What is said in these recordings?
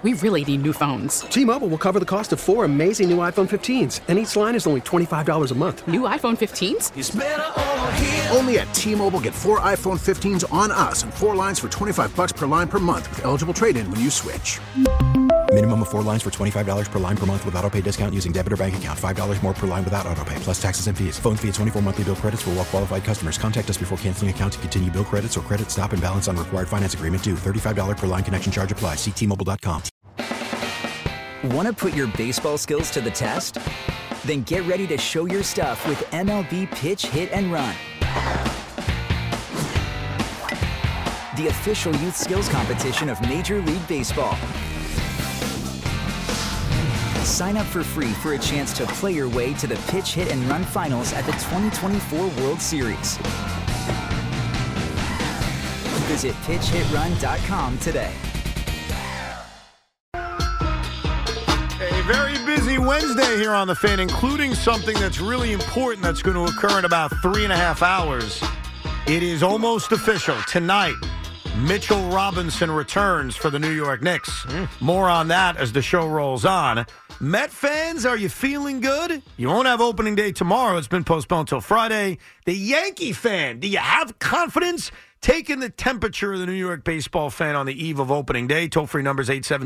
We really need new phones. T-Mobile will cover the cost of 4 amazing new iPhone 15s, and each line is only $25 a month. New iPhone 15s? It's better over here. Only at T-Mobile, get 4 iPhone 15s on us and 4 lines for $25 per line per month with eligible trade-in when you switch. Minimum of 4 lines for $25 per line per month with autopay discount using debit or bank account. $5 more per line without autopay, plus taxes and fees. Phone fee at 24 monthly bill credits for well-qualified customers. Contact us before canceling account to continue bill credits or credit stop and balance on required finance agreement due. $35 per line connection charge applies. See T-Mobile.com. Want to put your baseball skills to the test? Then get ready to show your stuff with MLB Pitch, Hit, and Run. The official youth skills competition of Major League Baseball. Sign up for free for a chance to play your way to the Pitch, Hit, and Run finals at the 2024 World Series. Visit pitchhitrun.com today. A very busy Wednesday here on The Fan, including something that's really important that's going to occur in about 3.5 hours. It is almost official. Tonight, Mitchell Robinson returns for the New York Knicks. More on that as the show rolls on. Met fans, are you feeling good? You won't have opening day tomorrow. It's been postponed till Friday. The Yankee fan, do you have confidence? Taking the temperature of the New York baseball fan on the eve of opening day. Toll-free numbers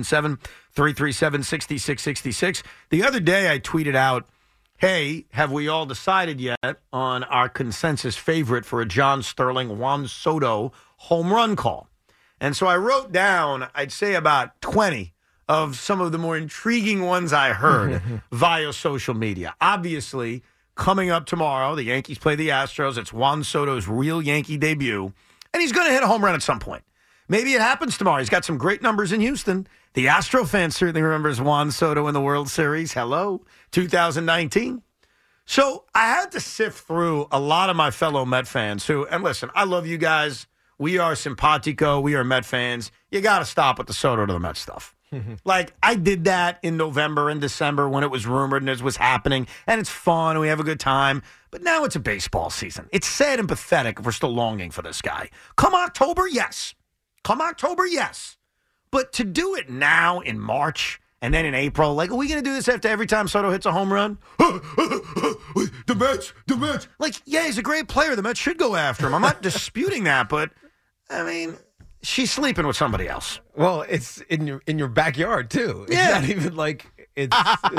877-337-6666. The other day I tweeted out, hey, have we all decided yet on our consensus favorite for a John Sterling, Juan Soto home run call? And so I wrote down, I'd say about 20 of some of the more intriguing ones I heard via social media. Obviously, coming up tomorrow, the Yankees play the Astros. It's Juan Soto's real Yankee debut. And he's going to hit a home run at some point. Maybe it happens tomorrow. He's got some great numbers in Houston. The Astro fan certainly remembers Juan Soto in the World Series. Hello, 2019. So I had to sift through a lot of my fellow Met fans who, and listen, I love you guys. We are simpatico. We are Met fans. You got to stop with the Soto to the Met stuff. Like, I did that in November and December when it was rumored and it was happening, and it's fun, and we have a good time. But now it's a baseball season. It's sad and pathetic if we're still longing for this guy. Come October, yes. Come October, yes. But to do it now in March and then in April, like, are we going to do this after every time Soto hits a home run? The Mets. Like, yeah, he's a great player. The Mets should go after him. I'm not disputing that, but, I mean, she's sleeping with somebody else. Well, it's in your backyard too. It's not even like it's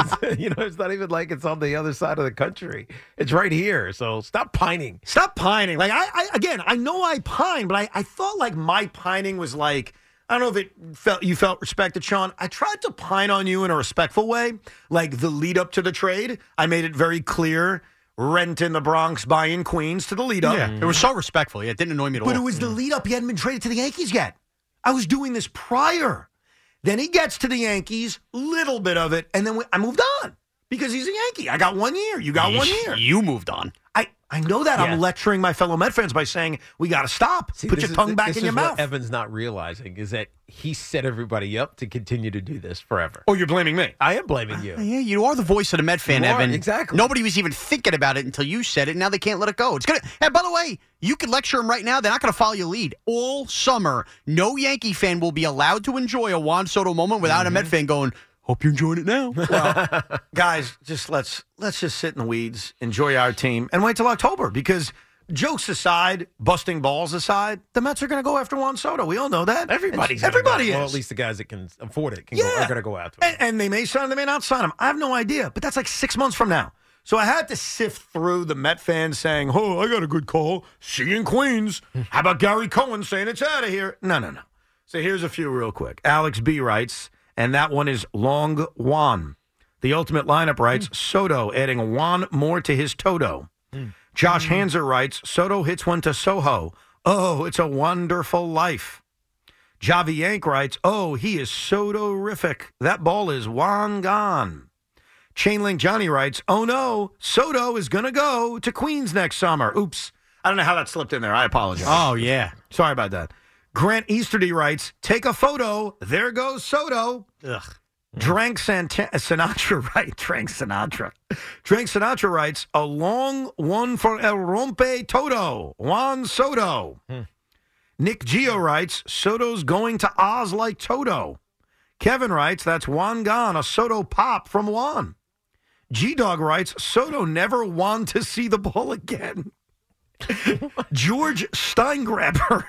it's not even like it's on the other side of the country. It's right here. So stop pining. Stop pining. Like I know I pine, but I thought like my pining was like, I don't know if you felt respected, Sean. I tried to pine on you in a respectful way, like the lead up to the trade. I made it very clear. Rent in the Bronx, buy in Queens to the lead up. Yeah, it was so respectful. Yeah, it didn't annoy me at all. But it was the lead up. He hadn't been traded to the Yankees yet. I was doing this prior. Then he gets to the Yankees, little bit of it, and then I moved on because he's a Yankee. I got 1 year. You got 1 year. You moved on. I know that. Yeah. I'm lecturing my fellow Met fans by saying we got to stop. Put your tongue back in your mouth. What Evan's not realizing is that he set everybody up to continue to do this forever. Oh, you're blaming me. I am blaming you. Yeah, you are the voice of the Met fan, Evan. Exactly. Nobody was even thinking about it until you said it, and now they can't let it go. It's gonna. And by the way, you can lecture them right now. They're not going to follow your lead. All summer, no Yankee fan will be allowed to enjoy a Juan Soto moment without a Met fan going, hope you're enjoying it now. Well, guys, just let's just sit in the weeds, enjoy our team, and wait till October. Because jokes aside, busting balls aside, the Mets are going to go after Juan Soto. We all know that. Everybody is. Well, at least the guys that can afford it are going to go after him. And they may sign him, they may not sign him. I have no idea. But that's like 6 months from now. So I had to sift through the Met fans saying, oh, I got a good call. See you in Queens. How about Gary Cohen saying it's out of here? No. So here's a few real quick. Alex B. writes, and that one is Long Juan. The Ultimate Lineup writes, Soto adding Juan more to his Toto. Josh Hanser writes, Soto hits one to Soho. Oh, it's a wonderful life. Javi Yank writes, oh, he is Soto-rific. That ball is Juan gone. Chainlink Johnny writes, oh no, Soto is going to go to Queens next summer. Oops. I don't know how that slipped in there. I apologize. Oh, yeah. Sorry about that. Grant Easterdy writes, take a photo. There goes Soto. Ugh. Drank Sinatra, right? Drank Sinatra writes, a long one for El Rompe Toto, Juan Soto. Nick Gio writes, Soto's going to Oz like Toto. Kevin writes, that's Juan gone, a Soto pop from Juan. G-Dog writes, Soto never won to see the ball again. George Steingraber.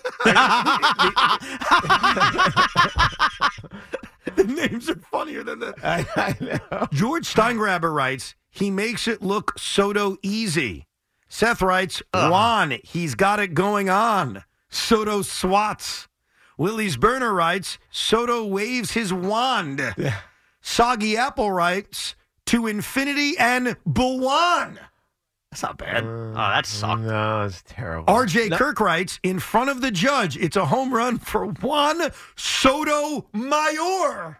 The names are funnier than that. I know. George Steingraber writes, he makes it look Soto easy. Seth writes, Juan, he's got it going on. Soto swats. Willie's Burner writes, Soto waves his wand. Soggy Apple writes, to infinity and Bulwan. That's not bad. That sucked. No, it's terrible. RJ Kirk writes, in front of the judge, it's a home run for Juan Sotomayor.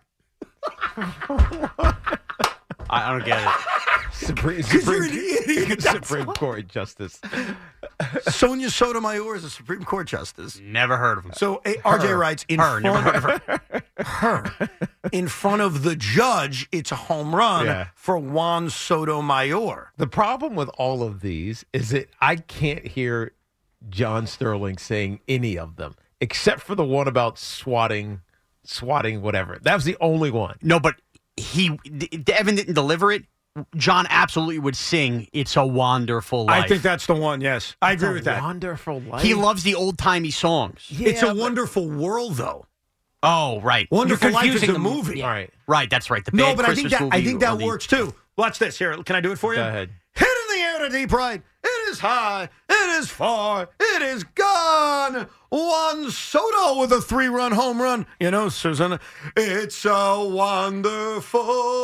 I don't get it. Supreme Court Justice. Sonia Sotomayor is a Supreme Court justice. Never heard of him. So RJ writes, Never heard of her. in front of the judge, it's a home run Yeah. for Juan Sotomayor. The problem with all of these is that I can't hear John Sterling saying any of them, except for the one about swatting whatever. That was the only one. No, but Evan didn't deliver it. John absolutely would sing "It's a Wonderful Life." I think that's the one, yes. I agree with that. Wonderful life. He loves the old-timey songs. It's a wonderful world, though. Oh, right. Wonderful You're Life is confusing a movie. All right. Right, that's right. The No, bad but Christmas movie I think that or the- works too. Watch this. Here, can I do it for you? Go ahead. Hit in the air to deep right. It is high. It is far. It is gone. Juan Soto with a 3-run home run. You know, Susan, it's a wonderful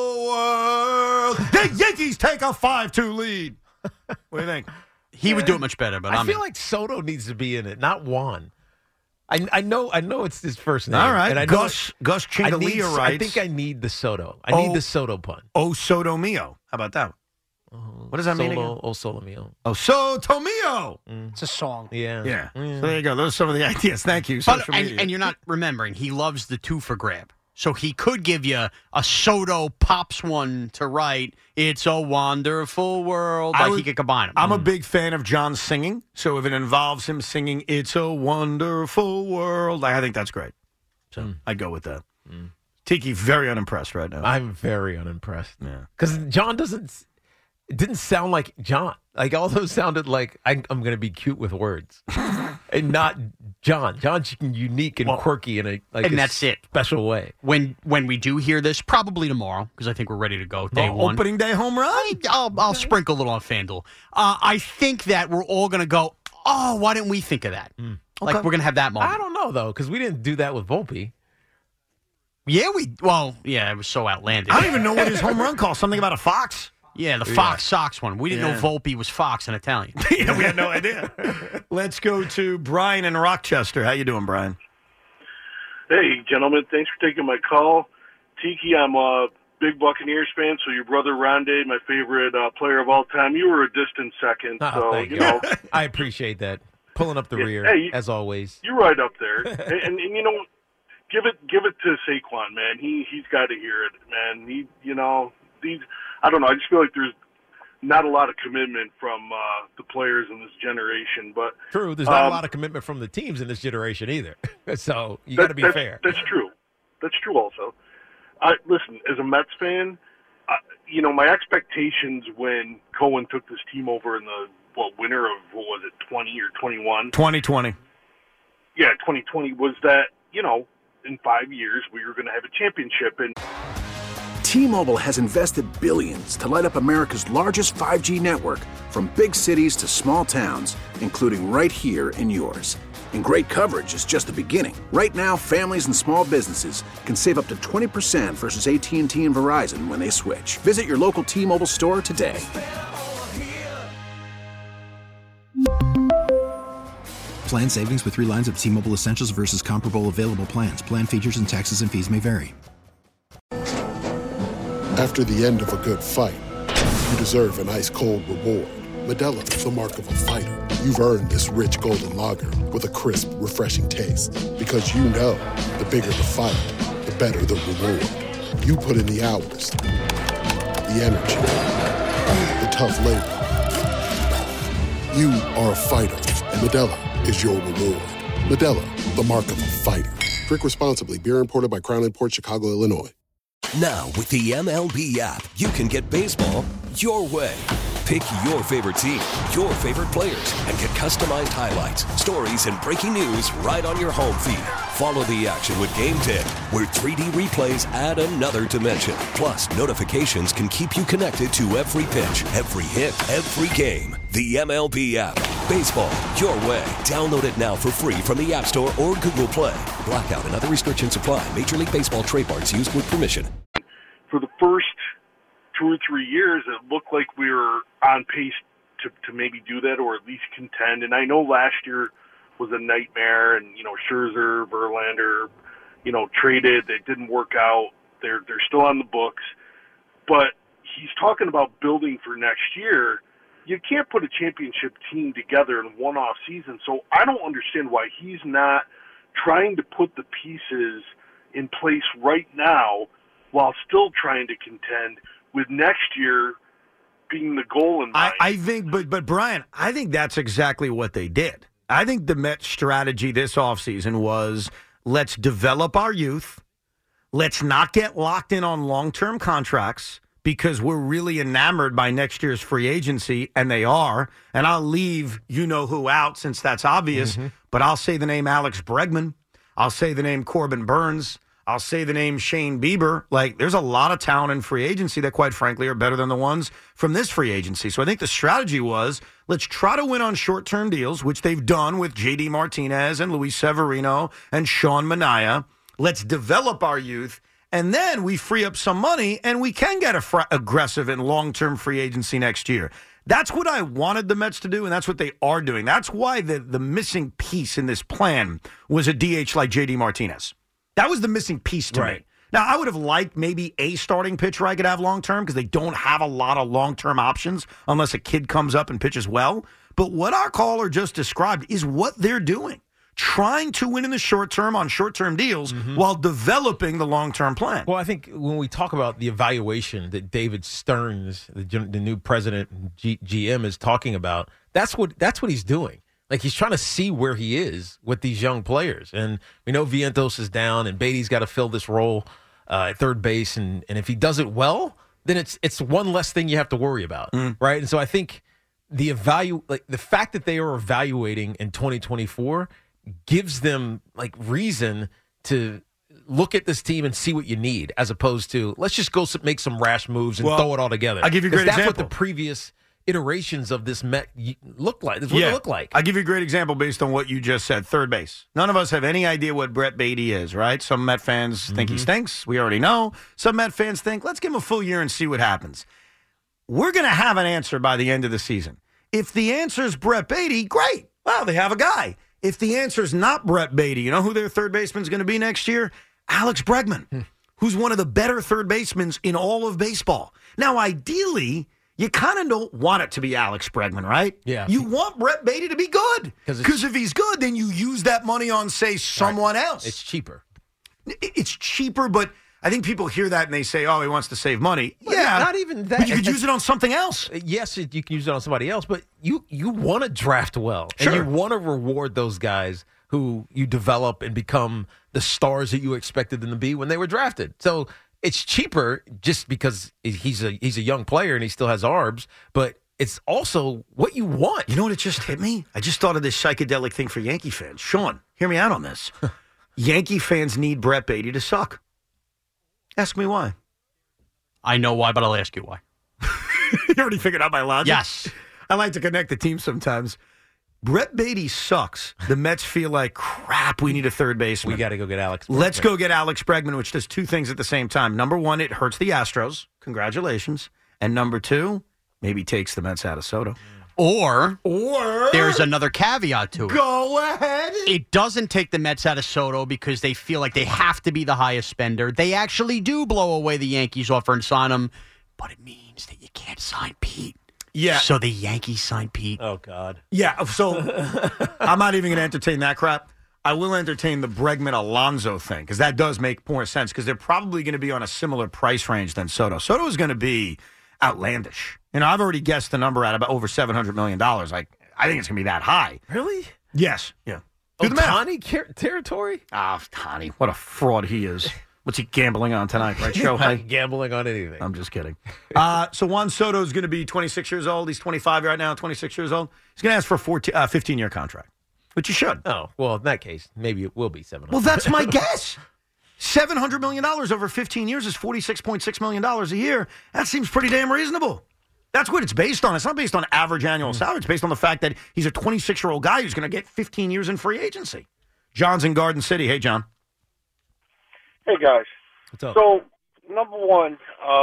world. The Yankees take a 5-2 lead. What do you think? He would do it much better, but I I'm feel in. like Soto needs to be in it, not Juan. I know it's his first name. All right. And I know Gus I Chingalia writes. think I need the Soto. I need the Soto pun. Oh, Soto Mio. How about that? What does that mean again? Oh, Solo Mio. Oh, Soto Mio. It's a song. Yeah. Yeah. So there you go. Those are some of the ideas. Thank you. But, Social media. and you're not remembering, he loves the 2 for grab. So he could give you a Soto Pops one to write, it's a wonderful world. He could combine them. I'm a big fan of John singing. So if it involves him singing, it's a wonderful world, I think that's great. So I'd go with that. Tiki, very unimpressed right now. I'm very unimpressed. Yeah. Because John it didn't sound like John. Like, all those sounded like I'm going to be cute with words. And not John. John's unique and quirky in that's it. Special way. When we do hear this, probably tomorrow, because I think we're ready to go. Day one. Opening day home run? I'll sprinkle a little on FanDuel. I think that we're all going to go, oh, why didn't we think of that? Like, we're going to have that moment. I don't know, though, because we didn't do that with Volpe. Yeah, it was so outlandish. I don't even know what his home run call. Something about a fox? Yeah, the Fox Sox one. We didn't know Volpe was Fox in Italian. Yeah, we had no idea. Let's go to Brian in Rochester. How you doing, Brian? Hey, gentlemen. Thanks for taking my call. Tiki, I'm a big Buccaneers fan, so your brother Rondé, my favorite player of all time, you were a distant second. So, Thank you you. know. I appreciate that. Pulling up the rear, hey, as always. You're right up there. and you know, give it to Saquon, man. He's got to hear it, man. I don't know. I just feel like there's not a lot of commitment from the players in this generation. But true, there's not a lot of commitment from the teams in this generation either. So you got to be fair. That's true. That's true. Also, listen, as a Mets fan, my expectations when Cohen took this team over in the winter of 20 or 21? 2020. Yeah, 2020 was that in 5 years we were going to have a championship. And T-Mobile has invested billions to light up America's largest 5G network, from big cities to small towns, including right here in yours. And great coverage is just the beginning. Right now, families and small businesses can save up to 20% versus AT&T and Verizon when they switch. Visit your local T-Mobile store today. Plan savings with 3 lines of T-Mobile Essentials versus comparable available plans. Plan features and taxes and fees may vary. After the end of a good fight, you deserve an ice-cold reward. Modelo, the mark of a fighter. You've earned this rich golden lager with a crisp, refreshing taste. Because you know, the bigger the fight, the better the reward. You put in the hours, the energy, the tough labor. You are a fighter, and Modelo is your reward. Modelo, the mark of a fighter. Drink responsibly. Beer imported by Crown Imports, Chicago, Illinois. Now, with the MLB app, you can get baseball your way. Pick your favorite team, your favorite players, and get customized highlights, stories, and breaking news right on your home feed. Follow the action with Game Day, where 3D replays add another dimension. Plus, notifications can keep you connected to every pitch, every hit, every game. The MLB app. Baseball your way. Download it now for free from the App Store or Google Play. Blackout and other restrictions apply. Major League Baseball trademarks used with permission. For the first 2 or 3 years, it looked like we were on pace to maybe do that or at least contend. And I know last year was a nightmare, and Scherzer, Verlander, traded. It didn't work out. They're still on the books, but he's talking about building for next year. You can't put a championship team together in one off season. So I don't understand why he's not trying to put the pieces in place right now while still trying to contend, with next year being the goal in mind. I think, but Brian, I think that's exactly what they did. I think the Mets strategy this offseason was, let's develop our youth. Let's not get locked in on long-term contracts because we're really enamored by next year's free agency, and they are. And I'll leave you-know-who out since that's obvious, but I'll say the name Alex Bregman. I'll say the name Corbin Burns. I'll say the name Shane Bieber. Like, there's a lot of talent in free agency that, quite frankly, are better than the ones from this free agency. So I think the strategy was, let's try to win on short-term deals, which they've done with J.D. Martinez and Luis Severino and Sean Manaea. Let's develop our youth, and then we free up some money, and we can get aggressive in long-term free agency next year. That's what I wanted the Mets to do, and that's what they are doing. That's why the missing piece in this plan was a DH like J.D. Martinez. That was the missing piece to me. Now, I would have liked maybe a starting pitcher I could have long-term because they don't have a lot of long-term options unless a kid comes up and pitches well. But what our caller just described is what they're doing, trying to win in the short term on short-term deals while developing the long-term plan. Well, I think when we talk about the evaluation that David Stearns, the new president and GM, is talking about, that's what he's doing. Like, he's trying to see where he is with these young players. And we know Vientos is down, and Beatty's got to fill this role at third base. And if he does it well, then it's one less thing you have to worry about, right? And so I think the fact that they are evaluating in 2024 gives them, reason to look at this team and see what you need, as opposed to, let's just go make some rash moves and throw it all together. I'll give you a great example. That's what the previous iterations of this Met look like. That's what they look like. I'll give you a great example based on what you just said. Third base. None of us have any idea what Brett Beatty is, right? Some Met fans think he stinks. We already know. Some Met fans think, let's give him a full year and see what happens. We're going to have an answer by the end of the season. If the answer is Brett Beatty, great. Well, they have a guy. If the answer is not Brett Beatty, you know who their third baseman is going to be next year? Alex Bregman, who's one of the better third basemen in all of baseball. Now, ideally, you kind of don't want it to be Alex Bregman, right? Yeah. You want Brett Beatty to be good. Because if he's good, then you use that money on, say, someone else. It's cheaper. It's cheaper, but I think people hear that and they say, oh, he wants to save money. Well, yeah. Not even that. But you could use it on something else. Yes, you can use it on somebody else, but you want to draft well. Sure. And you want to reward those guys who you develop and become the stars that you expected them to be when they were drafted. So it's cheaper just because he's a young player and he still has arbs, but it's also what you want. You know what it just hit me? I just thought of this psychedelic thing for Yankee fans. Sean, hear me out on this. Yankee fans need Brett Beatty to suck. Ask me why. I know why, but I'll ask you why. You already figured out my logic? Yes. I like to connect the team sometimes. Brett Beatty sucks. The Mets feel like, crap, we need a third baseman. We got to go get Alex Bregman. Let's go get Alex Bregman, which does two things at the same time. Number one, it hurts the Astros. Congratulations. And number two, maybe takes the Mets out of Soto. Or there's another caveat to it. Go ahead. It doesn't take the Mets out of Soto because they feel like they have to be the highest spender. They actually do blow away the Yankees offer and sign him, but it means that you can't sign Pete. Yeah. So the Yankees signed Pete. Oh, God. Yeah, so I'm not even going to entertain that crap. I will entertain the Bregman-Alonso thing because that does make more sense because they're probably going to be on a similar price range than Soto. Soto is going to be outlandish. You know, I've already guessed the number at about over $700 million. I think it's going to be that high. Really? Yes. Yeah. Do the math. Ohtani territory? Ohtani, what a fraud he is. What's he gambling on tonight, right, Shohei? Not gambling on anything. I'm just kidding. So Juan Soto is going to be 26 years old. He's 25 right now, 26 years old. He's going to ask for a 15-year contract, which he should. Oh, well, in that case, maybe it will be $700. Well, that's my guess. $700 million over 15 years is $46.6 million a year. That seems pretty damn reasonable. That's what it's based on. It's not based on average annual salary. It's based on the fact that he's a 26-year-old guy who's going to get 15 years in free agency. John's in Garden City. Hey, John. Hey, guys. What's up? So, number one,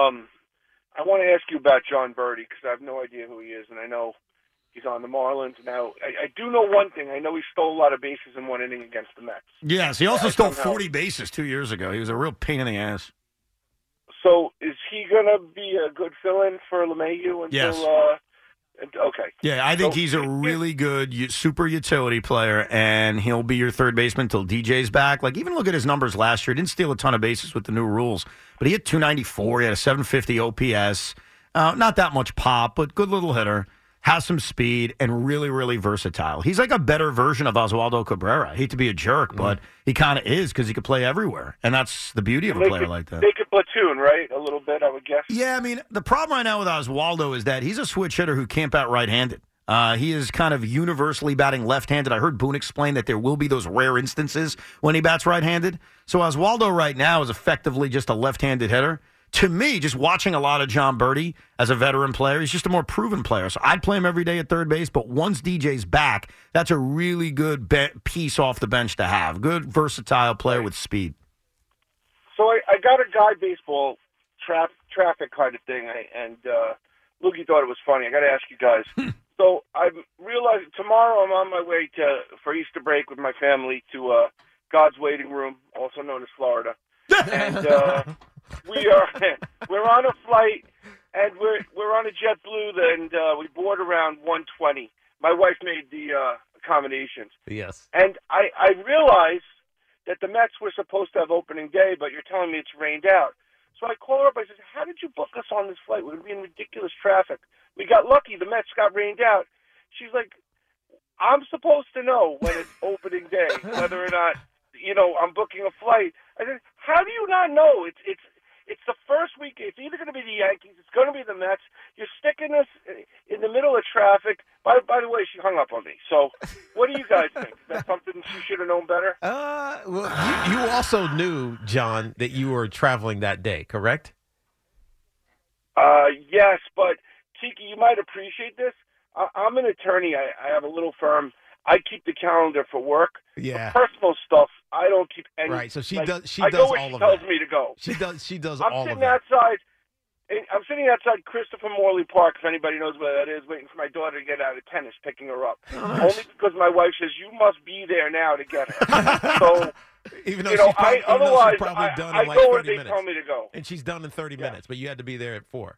I want to ask you about John Birdie because I have no idea who he is, and I know he's on the Marlins. Now, I do know one thing. I know he stole a lot of bases in one inning against the Mets. Yes, he also stole 40 bases 2 years ago. He was a real pain in the ass. So, is he going to be a good fill-in for LeMahieu until Yes. Okay. Yeah, I think he's a really good super utility player, and he'll be your third baseman until DJ's back. Like, even look at his numbers last year. He didn't steal a ton of bases with the new rules, but he hit 294. He had a 750 OPS. Not that much pop, but good little hitter. Has some speed and really, really versatile. He's like a better version of Oswaldo Cabrera. I hate to be a jerk, but he kind of is because he could play everywhere, and that's the beauty of a player like that. They could platoon, right? A little bit, I would guess. Yeah, I mean, the problem right now with Oswaldo is that he's a switch hitter who can't bat right-handed. He is kind of universally batting left-handed. I heard Boone explain that there will be those rare instances when he bats right-handed. So Oswaldo right now is effectively just a left-handed hitter. To me, just watching a lot of John Birdie as a veteran player, he's just a more proven player. So I'd play him every day at third base, but once DJ's back, that's a really good piece off the bench to have. Good, versatile player with speed. So I got a guy baseball traffic kind of thing, and Lukey thought it was funny. I got to ask you guys. So I realized tomorrow I'm on my way for Easter break with my family to God's Waiting Room, also known as Florida, and we're on a flight, and we're on a JetBlue, and we board around 1:20. My wife made the accommodations. Yes. And I realized that the Mets were supposed to have opening day, but you're telling me it's rained out. So I call her up. I said, how did you book us on this flight? We're going to be in ridiculous traffic. We got lucky. The Mets got rained out. She's like, I'm supposed to know when it's opening day, whether or not, I'm booking a flight. I said, how do you not know? It's the first week. It's either going to be the Yankees. It's going to be the Mets. You're sticking us in the middle of traffic. By the way, she hung up on me. So what do you guys think? Is that something she should have known better? Well, you also knew, John, that you were traveling that day, correct? Yes, but Tiki, you might appreciate this. I'm an attorney. I have a little firm. I keep the calendar for work. Yeah. For personal stuff, I don't keep any. Right. So she does. She I does go where all she of tells that. me to go. She does I'm all of sitting that. outside. I'm sitting outside Christopher Morley Park, if anybody knows where that is, waiting for my daughter to get out of tennis, picking her up. Only because my wife says, you must be there now to get her. So, Even though she's probably, otherwise, done I in like go where 30 they minutes. tell me to go. And she's done in 30 minutes, but you had to be there at 4.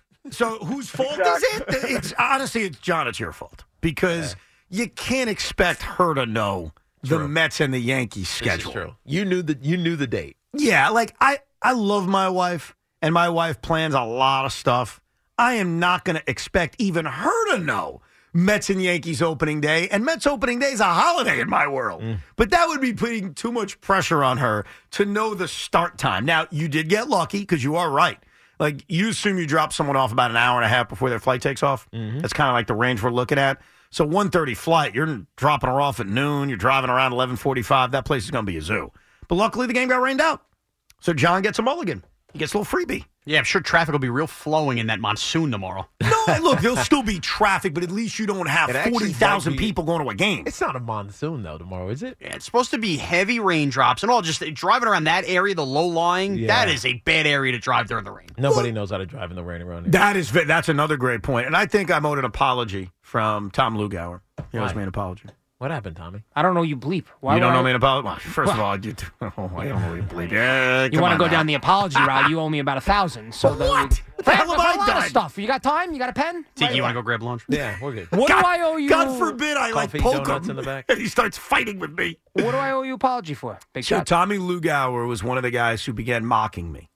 So whose fault is it? It's honestly, John, it's your fault because you can't expect her to know the Mets and the Yankees schedule. This is true. You knew the date. Yeah, like I love my wife, and my wife plans a lot of stuff. I am not going to expect even her to know Mets and Yankees opening day, and Mets opening day is a holiday in my world. But that would be putting too much pressure on her to know the start time. Now, you did get lucky because you are right. Like, you assume you drop someone off about an hour and a half before their flight takes off. That's kind of like the range we're looking at. So 1:30 flight, you're dropping her off at noon. You're driving around 11:45. That place is going to be a zoo. But luckily, the game got rained out. So John gets a mulligan. He gets a little freebie. Yeah, I'm sure traffic will be real flowing in that monsoon tomorrow. No, look, there'll still be traffic, but at least you don't have 40,000 people going to a game. It's not a monsoon, though, tomorrow, is it? Yeah, it's supposed to be heavy raindrops and all. Just driving around that area, the low lying, that is a bad area to drive during the rain. Nobody knows how to drive in the rain around here. That's another great point. And I think I'm owed an apology from Tom Lugauer. He owes me an apology. What happened, Tommy? I don't know you bleep. Why you don't would know me an apology? Well, first of all, I don't know you bleep. Yeah, you want to go down the apology route? You owe me about 1,000. So what? What the hell have I a lot done? of stuff. You got time? You got a pen? Tiki, you want to go grab lunch? Yeah, we're good. What do I owe you? God forbid I Coffee, poke donuts him in the back. and he starts fighting with me. What do I owe you apology for? Big So shot. Tommy Lugauer was one of the guys who began mocking me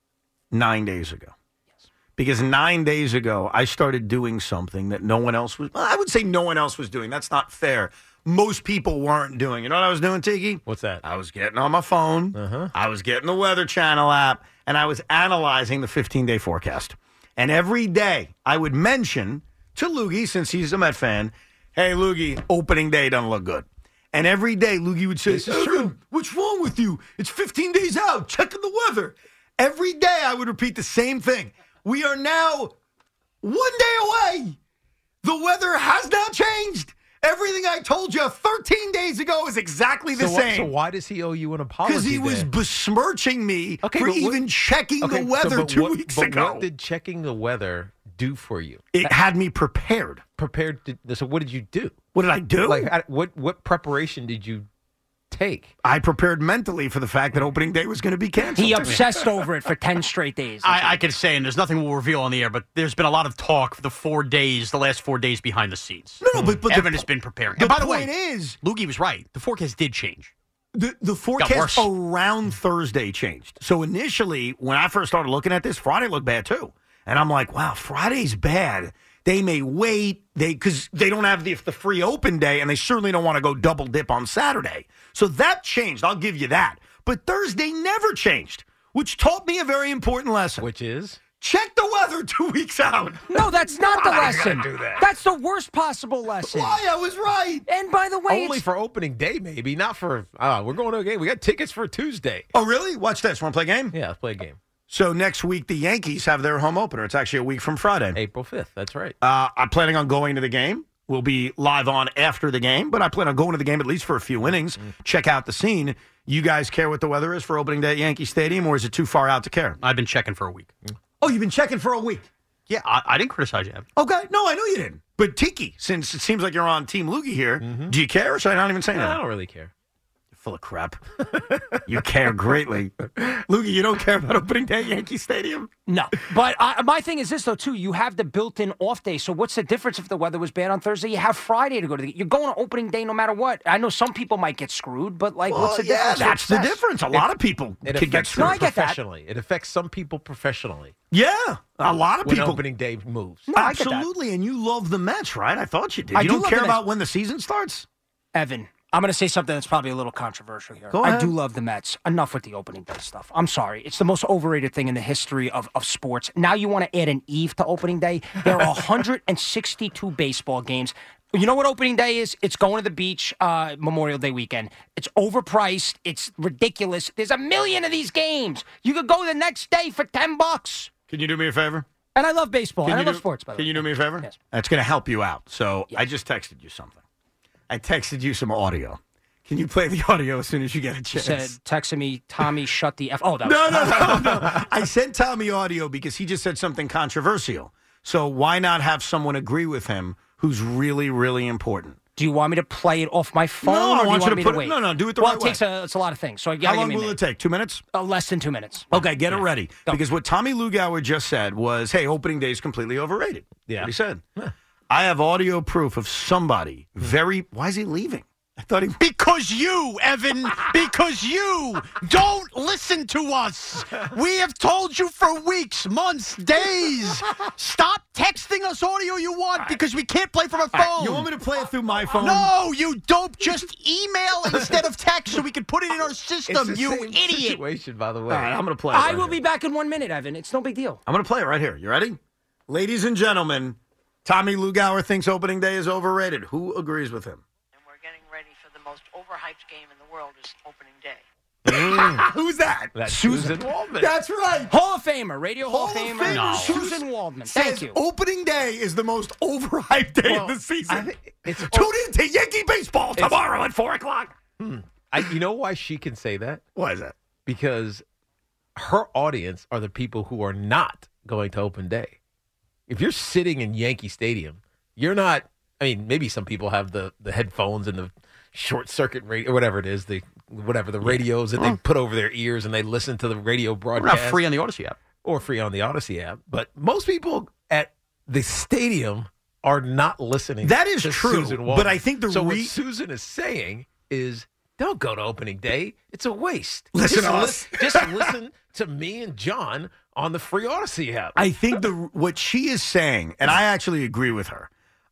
9 days ago. Because 9 days ago, I started doing something that no one else was. Well, I would say no one else was doing. That's not fair. most people weren't doing. You know what I was doing, Tiki? What's that? I was getting on my phone. I was getting the Weather Channel app, and I was analyzing the 15-day forecast. And every day I would mention to Loogie, since he's a Met fan, hey, Loogie, opening day doesn't look good. And every day Loogie would say, Evan, what's wrong with you? It's 15 days out. Checking the weather. Every day I would repeat the same thing. We are now 1 day away. The weather has not changed. Everything I told you 13 days ago is exactly the same. So why does he owe you an apology? Because he was besmirching me for but even checking the weather 2 weeks ago. What did checking the weather do for you? It had me prepared. So what did you do? What did I do? Like, what preparation did you take? I prepared mentally for the fact that opening day was going to be canceled. He obsessed over it for 10 straight days. I could say, and there's nothing we'll reveal on the air, but there's been a lot of talk for the 4 days, the last 4 days behind the scenes. No, but Evan has been preparing. The And by the point way, is, Loogie was right. The forecast did change. The forecast around Thursday changed. So initially, when I first started looking at this, Friday looked bad too. And I'm like, wow, Friday's bad. They may wait because they don't have the free open day, and they certainly don't want to go double dip on Saturday. So that changed. I'll give you that. But Thursday never changed, which taught me a very important lesson. Which is? Check the weather 2 weeks out. No, that's not the Why I lesson. gotta do that? That's the worst possible lesson. Why? I was right. And by the way, Only for opening day, maybe. Not for, we're going to a game. We got tickets for Tuesday. Oh, really? Watch this. Want to play a game? Yeah, let's play a game. So next week, the Yankees have their home opener. It's actually a week from Friday. April 5th. That's right. I'm planning on going to the game. We'll be live on after the game, but I plan on going to the game at least for a few innings. Check out the scene. You guys care what the weather is for opening day at Yankee Stadium, or is it too far out to care? I've been checking for a week. Oh, you've been checking for a week? Yeah, I didn't criticize you, Evan. Okay. No, I know you didn't. But Tiki, since it seems like you're on Team Loogie here, do you care, or should I not even say that? I don't really care. Full of crap. You care greatly. Loogie, you don't care about opening day at Yankee Stadium? No. But my thing is this, though, too. You have the built-in off day. So what's the difference if the weather was bad on Thursday? You have Friday to go to the game. You're going to opening day no matter what. I know some people might get screwed, but, what's the difference? That's the difference. A lot of people could get screwed. No, I get that. Professionally. It affects some people professionally. Yeah, a lot of when people. opening day moves. No, I get that. Absolutely, and you love the Mets, right? I thought you did. I You do don't love care the Mets. about when the season starts? Evan, I'm going to say something that's probably a little controversial here. Go I ahead. do love the Mets. Enough with the opening day stuff. I'm sorry. It's the most overrated thing in the history of sports. Now you want to add an eve to opening day? There are 162 baseball games. You know what opening day is? It's going to the beach Memorial Day weekend. It's overpriced. It's ridiculous. There's a million of these games. You could go the next day for $10. Can you do me a favor? And I love baseball. And I love sports, by the way. Can you do me a favor? Yes. That's going to help you out. So I just texted you something. I texted you some audio. Can you play the audio as soon as you get a You chance? said, texting me, Tommy, shut the F. Oh, that was No. I sent Tommy audio because he just said something controversial. So why not have someone agree with him who's really, really important? Do you want me to play it off my phone? No, I or do want you you want to me put to it- wait? no, do it the well, right it takes way. it's a lot of things. So you How gotta long give me a will minute. it take? 2 minutes? Less than 2 minutes. Okay, get it ready. Go. Because what Tommy Lugauer just said was, hey, opening day is completely overrated. Yeah. What he said. I have audio proof of somebody why is he leaving? I thought he... Because you, Evan, because you don't listen to us. We have told you for weeks, months, days. Stop texting us audio you want because we can't play from a phone. All right, you want me to play it through my phone? No, you dope. Just email instead of text so we can put it in our system, It's the you same idiot. situation, by the way. All right, I'm going to play it I right will here. be back in 1 minute, Evan. It's no big deal. I'm going to play it right here. You ready? Ladies and gentlemen, Tommy Lugauer thinks opening day is overrated. Who agrees with him? And we're getting ready for the most overhyped game in the world is opening day. Who's that? That's Susan Waldman. That's right. Hall of Famer, Radio Hall of Hall of Famer, Famer Susan Waldman. Says Thank you. opening day is the most overhyped day of the season. It's Tune in to Yankee baseball tomorrow at 4 o'clock. You know why she can say that? Why is that? Because her audience are the people who are not going to open day. If you're sitting in Yankee Stadium, you're not. I mean, maybe some people have the headphones and the short circuit radio, or whatever it is, the radios that they put over their ears and they listen to the radio We're broadcast. not free on the Odyssey app. Or free on the Odyssey app. But most people at the stadium are not listening. That is to true, Susan Waldman. but I think so what Susan is saying is, don't go to opening day. It's a waste. Listen just to us. Just listen to me and John on the free Odyssey app. I think what she is saying, and I actually agree with her,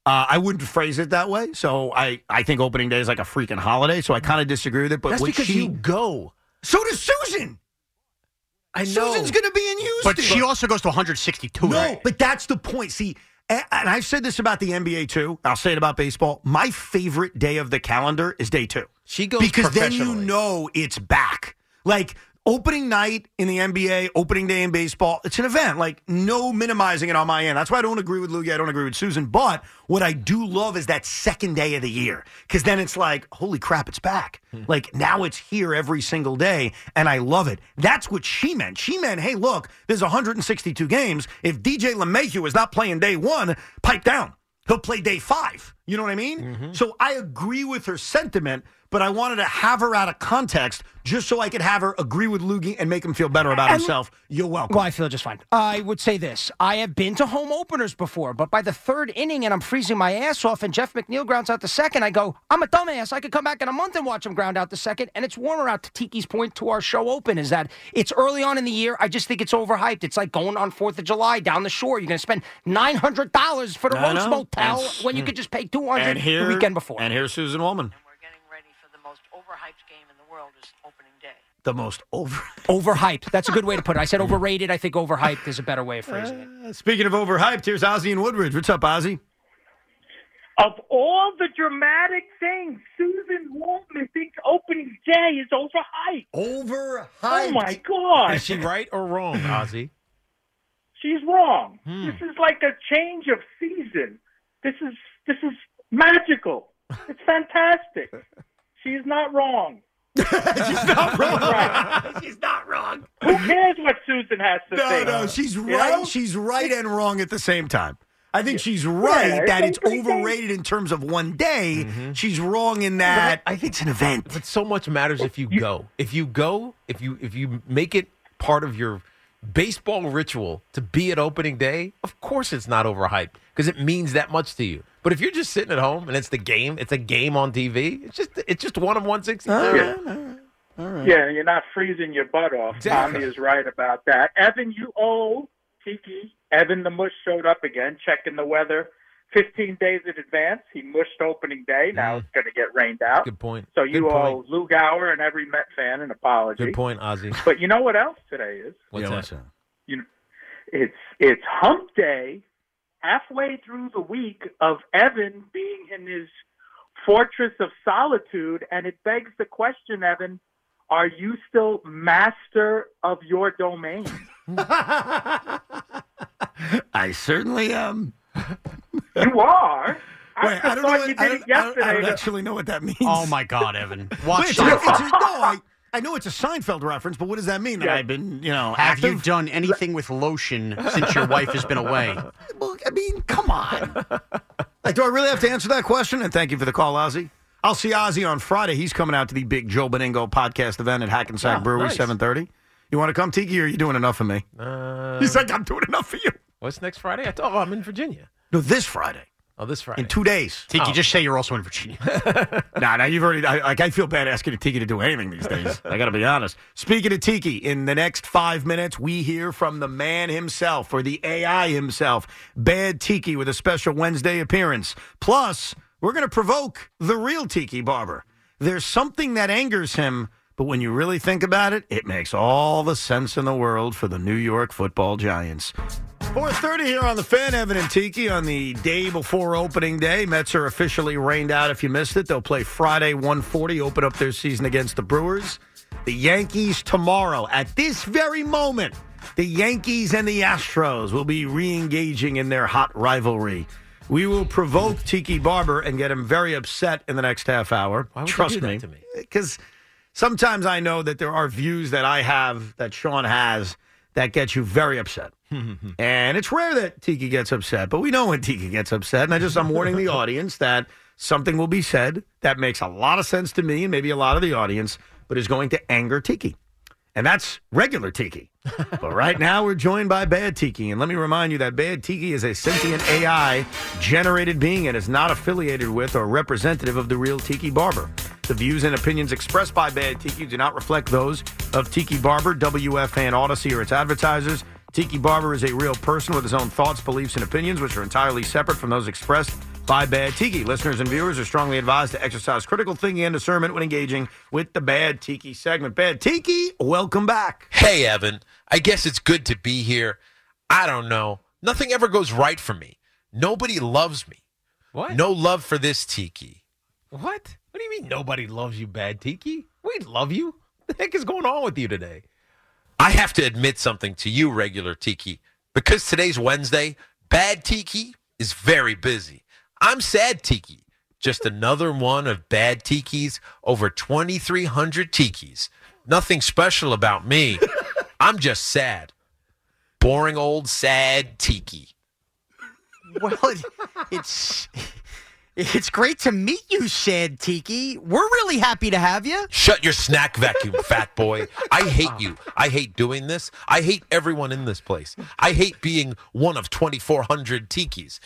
I wouldn't phrase it that way. So I think opening day is like a freaking holiday. So I kind of disagree with it. But That's because you go. So does Susan. I know. Susan's going to be in Houston. But she also goes to 162. No, right? but that's the point. See, and I've said this about the NBA too. I'll say it about baseball. My favorite day of the calendar is day 2. She goes because then you professionally. know it's back. Like opening night in the NBA, opening day in baseball, it's an event. Like no minimizing it on my end. That's why I don't agree with Lugie. I don't agree with Susan. But what I do love is that second day of the year because then it's like, holy crap, it's back. Like now it's here every single day, and I love it. That's what she meant. She meant, hey, look, there's 162 games. If DJ LeMahieu is not playing day 1, pipe down. He'll play day 5. You know what I mean? So I agree with her sentiment, but I wanted to have her out of context just so I could have her agree with Loogie and make him feel better about himself. You're welcome. Well, I feel just fine. I would say this. I have been to home openers before, but by the 3rd inning and I'm freezing my ass off and Jeff McNeil grounds out the second, I go, I'm a dumbass. I could come back in a month and watch him ground out the second, and it's warmer out. To Tiki's point to our show open is that it's early on in the year. I just think it's overhyped. It's like going on 4th of July down the shore. You're going to spend $900 for the I Roach know. Motel when you could just pay $200 the weekend before. And here's Susan Woolman. We're getting ready for the most overhyped game in the world is opening day. The most Overhyped. That's a good way to put it. I said overrated. I think overhyped is a better way of phrasing it. Speaking of overhyped, here's Ozzie and Woodridge. What's up, Ozzie? Of all the dramatic things, Susan Waldman thinks opening day is overhyped. Overhyped. Oh, my God. Is she right or wrong, Ozzie? She's wrong. This is like a change of season. This is magical. It's fantastic. She's not wrong. She's not wrong. Right. She's not wrong. Who cares what Susan has to say? No, she's You right. know? She's right and wrong at the same time. I think she's right Yeah, that it's opening day- overrated in terms of one day. She's wrong in that I think it's an event. But so much matters if you go. If you make it part of your baseball ritual to be at opening day, of course it's not overhyped because it means that much to you. But if you're just sitting at home and it's a game on TV, it's just one of 162. All right. Yeah, you're not freezing your butt off. Exactly. Tommy is right about that. Evan, you owe Tiki. Evan the Mush showed up again, checking the weather 15 days in advance. He mushed opening day. Now it's going to get rained out. Good point. So you Good owe point. Lou Gower and every Met fan an apology. Good point, Ozzie. But you know what else today is? What's that? You know, it's hump day, halfway through the week of Evan being in his fortress of solitude, and it begs the question, Evan, are you still master of your domain? I certainly am. You are. Wait, I don't know. thought you did it yesterday. I don't actually know what that means. Oh, my God, Evan. Wait, Watch I know it's a Seinfeld reference, but what does that mean? That I've been, Have active? you done anything with lotion since your wife has been away? Well, I mean, come on. Like, do I really have to answer that question? And thank you for the call, Ozzie. I'll see Ozzie on Friday. He's coming out to the big Joe Beningo podcast event at Hackensack Brewery, nice. 7:30. You want to come, Tiki, or are you doing enough for me? He's like, I'm doing enough for you. What's next Friday? I'm in Virginia. No, this Friday. Oh, this Friday. In 2 days. Tiki, just say you're also in Virginia. Nah, you've already. I feel bad asking Tiki to do anything these days. I got to be honest. Speaking of Tiki, in the next 5 minutes, we hear from the man himself, or the AI himself, Bad Tiki, with a special Wednesday appearance. Plus, we're going to provoke the real Tiki Barber. There's something that angers him, but when you really think about it, it makes all the sense in the world for the New York Football Giants. 4:30 here on the Fan, Evan and Tiki on the day before opening day. Mets are officially rained out if you missed it. They'll play Friday 1:40, open up their season against the Brewers. The Yankees tomorrow. At this very moment, the Yankees and the Astros will be re-engaging in their hot rivalry. We will provoke Tiki Barber and get him very upset in the next half hour. Why would Trust you do me. that to me? Because sometimes I know that there are views that I have, that Sean has, that get you very upset. And it's rare that Tiki gets upset, but we know when Tiki gets upset. And I'm warning the audience that something will be said that makes a lot of sense to me and maybe a lot of the audience, but is going to anger Tiki. And that's regular Tiki. But right now we're joined by Bad Tiki. And let me remind you that Bad Tiki is a sentient AI-generated being and is not affiliated with or representative of the real Tiki Barber. The views and opinions expressed by Bad Tiki do not reflect those of Tiki Barber, WFAN Odyssey, or its advertisers. Tiki Barber is a real person with his own thoughts, beliefs, and opinions, which are entirely separate from those expressed by Bad Tiki. Listeners and viewers are strongly advised to exercise critical thinking and discernment when engaging with the Bad Tiki segment. Bad Tiki, welcome back. Hey, Evan. I guess it's good to be here. I don't know. Nothing ever goes right for me. Nobody loves me. What? Mm. No love for this Tiki. What? What do you mean nobody loves you, Bad Tiki? We love you. What the heck is going on with you today? I have to admit something to you, regular Tiki. Because today's Wednesday, Bad Tiki is very busy. I'm sad Tiki. Just another one of Bad Tiki's over 2,300 Tikis. Nothing special about me. I'm just sad. Boring old sad Tiki. Well, it's great to meet you, Sad Tiki. We're really happy to have you. Shut your snack vacuum, fat boy. I hate you. I hate doing this. I hate everyone in this place. I hate being one of 2,400 Tikis.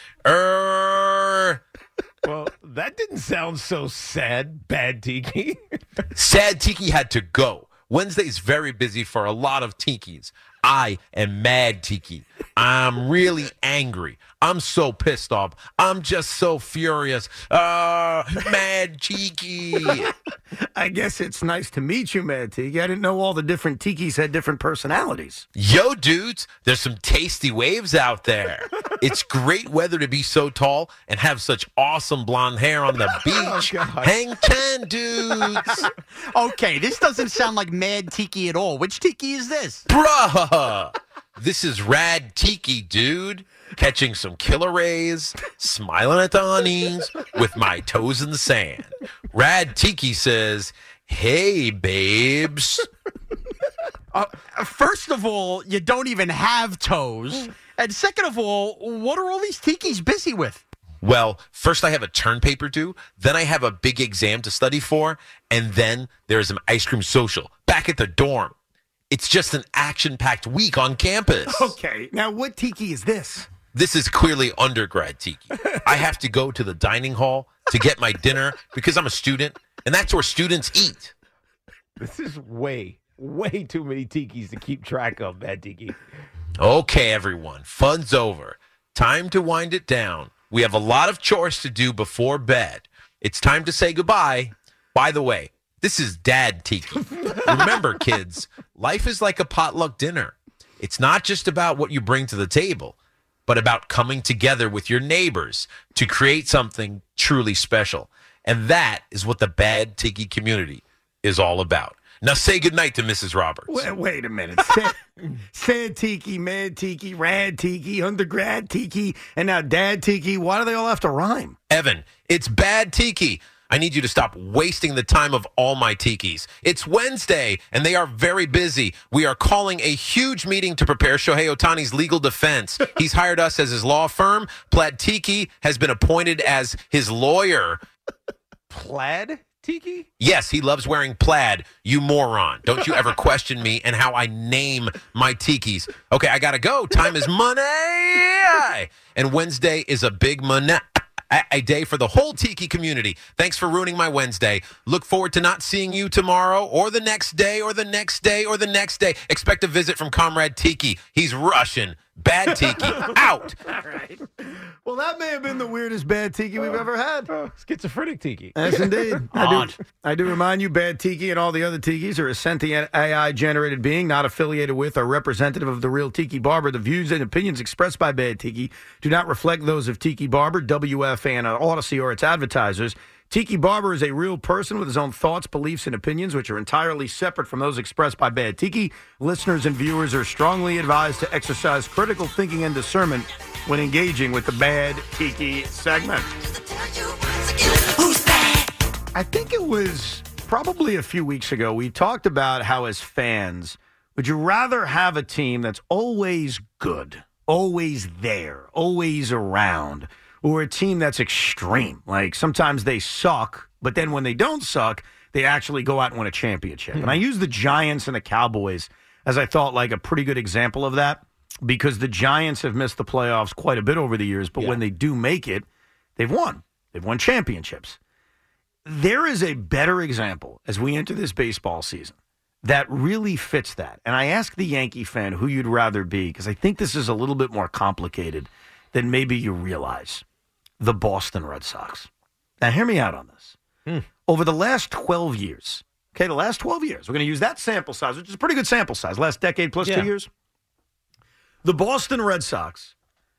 Well, that didn't sound so sad, Bad Tiki. Sad Tiki had to go. Wednesday's very busy for a lot of Tikis. I am mad Tiki. I'm really angry. I'm so pissed off. I'm just so furious. Mad Tiki. I guess it's nice to meet you, Mad Tiki. I didn't know all the different Tikis had different personalities. Yo, dudes, there's some tasty waves out there. It's great weather to be so tall and have such awesome blonde hair on the beach. Hang 10, dudes. Okay, this doesn't sound like Mad Tiki at all. Which Tiki is this? Bruh. This is Rad Tiki, dude. Catching some killer rays, smiling at the honeys with my toes in the sand. Rad Tiki says, hey, babes. First of all, you don't even have toes. And second of all, what are all these Tikis busy with? Well, first I have a turn paper due, then I have a big exam to study for, and then there's an ice cream social back at the dorm. It's just an action-packed week on campus. Okay, now what Tiki is this? This is clearly undergrad Tiki. I have to go to the dining hall to get my dinner because I'm a student, and that's where students eat. This is way too many Tikis to keep track of, Bad Tiki. Okay, everyone, fun's over. Time to wind it down. We have a lot of chores to do before bed. It's time to say goodbye. By the way, this is Dad Tiki. Remember, kids, life is like a potluck dinner. It's not just about what you bring to the table, but about coming together with your neighbors to create something truly special. And that is what the Bad Tiki community is all about. Now say goodnight to Mrs. Roberts. Wait a minute. Sad Tiki, Mad Tiki, Rad Tiki, undergrad Tiki, and now Dad Tiki. Why do they all have to rhyme? Evan, it's Bad Tiki. I need you to stop wasting the time of all my Tikis. It's Wednesday, and they are very busy. We are calling a huge meeting to prepare Shohei Ohtani's legal defense. He's hired us as his law firm. Plaid Tiki has been appointed as his lawyer. Plaid Tiki? Yes, he loves wearing plaid, you moron. Don't you ever question me and how I name my Tikis. Okay, I gotta go. Time is money. And Wednesday is a big money. A day for the whole Tiki community. Thanks for ruining my Wednesday. Look forward to not seeing you tomorrow or the next day or the next day or the next day. Expect a visit from Comrade Tiki. He's Russian. Bad Tiki. Out. All right. Well, that may have been the weirdest Bad Tiki we've ever had. Schizophrenic Tiki. Yes, indeed. I do remind you, Bad Tiki and all the other Tikis are a sentient AI-generated being not affiliated with or representative of the real Tiki Barber. The views and opinions expressed by Bad Tiki do not reflect those of Tiki Barber, WFAN, Odyssey, or its advertisers. Tiki Barber is a real person with his own thoughts, beliefs, and opinions, which are entirely separate from those expressed by Bad Tiki. Listeners and viewers are strongly advised to exercise critical thinking and discernment when engaging with the Bad Tiki segment. I think it was probably a few weeks ago, we talked about how as fans, would you rather have a team that's always good, always there, always around, or a team that's extreme? Like sometimes they suck, but then when they don't suck, they actually go out and win a championship. And I use the Giants and the Cowboys as I thought like a pretty good example of that, because the Giants have missed the playoffs quite a bit over the years, but when they do make it, they've won. They've won championships. There is a better example as we enter this baseball season that really fits that. And I ask the Yankee fan who you'd rather be, because I think this is a little bit more complicated than maybe you realize. the Boston Red Sox. Now, hear me out on this. Over the last 12 years, we're going to use that sample size, which is a pretty good sample size, last decade plus 2 years. The Boston Red Sox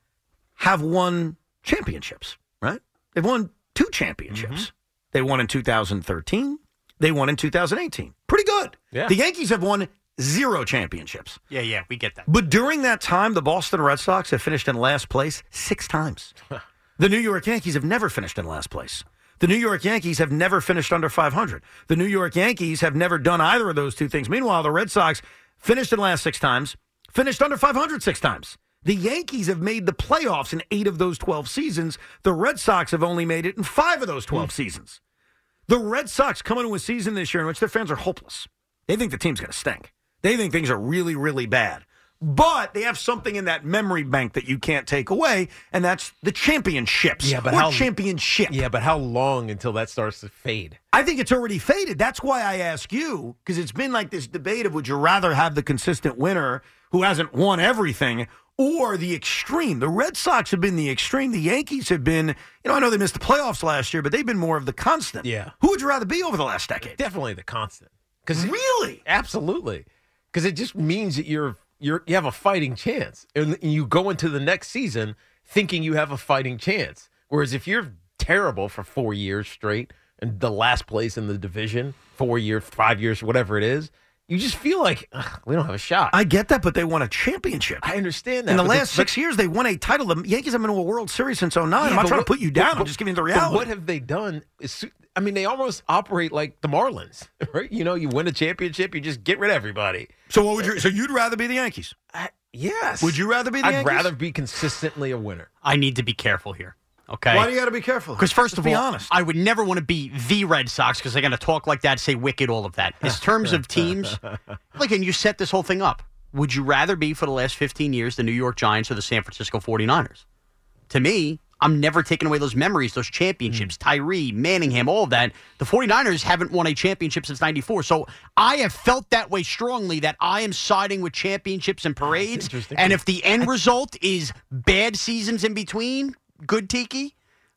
have won championships, right? They've won 2 championships. They won in 2013. They won in 2018. Pretty good. Yeah. The Yankees have won 0 championships. Yeah, we get that. But during that time, the Boston Red Sox have finished in last place 6 times. The New York Yankees have never finished in last place. The New York Yankees have never finished under 500. The New York Yankees have never done either of those 2 things. Meanwhile, the Red Sox finished in last 6 times, finished under 500 6 times. The Yankees have made the playoffs in 8 of those 12 seasons. The Red Sox have only made it in 5 of those 12 seasons. The Red Sox come into a season this year in which their fans are hopeless. They think the team's going to stink. They think things are really, really bad. But they have something in that memory bank that you can't take away, and that's the championships. Yeah, but championship. Yeah, but how long until that starts to fade? I think it's already faded. That's why I ask you, because it's been like this debate of would you rather have the consistent winner who hasn't won everything or the extreme. The Red Sox have been the extreme. The Yankees have been, I know they missed the playoffs last year, but they've been more of the constant. Yeah. Who would you rather be over the last decade? Definitely the constant. Really? Absolutely. Because it just means that you have a fighting chance. And you go into the next season thinking you have a fighting chance. Whereas if you're terrible for 4 years straight and the last place in the division, 4 years, 5 years, whatever it is, you just feel like we don't have a shot. I get that, but they won a championship. I understand that. In the last 6 years, they won a title. The Yankees haven't been to a World Series since 2009. I'm not trying to put you down. I'm just giving you the reality. But what have they done? They almost operate like the Marlins, right? You win a championship, you just get rid of everybody. So what would you? So you'd rather be the Yankees? Yes. Would you rather be the Yankees? I'd rather be consistently a winner. I need to be careful here. Okay. Why do you got to be careful? Because first of all, be honest. I would never want to be the Red Sox because they're going to talk like that, say wicked, all of that. In terms of teams, and you set this whole thing up. Would you rather be for the last 15 years the New York Giants or the San Francisco 49ers? To me, I'm never taking away those memories, those championships, Tyree, Manningham, all of that. The 49ers haven't won a championship since 94. So I have felt that way strongly that I am siding with championships and parades. And if the end result is bad seasons in between, good Tiki,